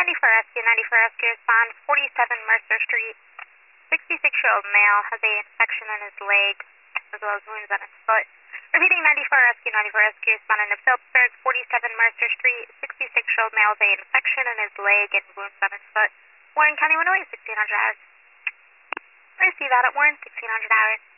Rescue, 94 Rescue respond, 47 Mercer Street. 66-year-old male has a infection in his leg, as well as wounds on his foot. Repeating, 94 Rescue responding to Phillipsburg, 47 Mercer Street. 66-year-old male with a infection in his leg and wounds on his foot. Warren County 108, 1600 hours. Receive out at Warren, 1600 hours.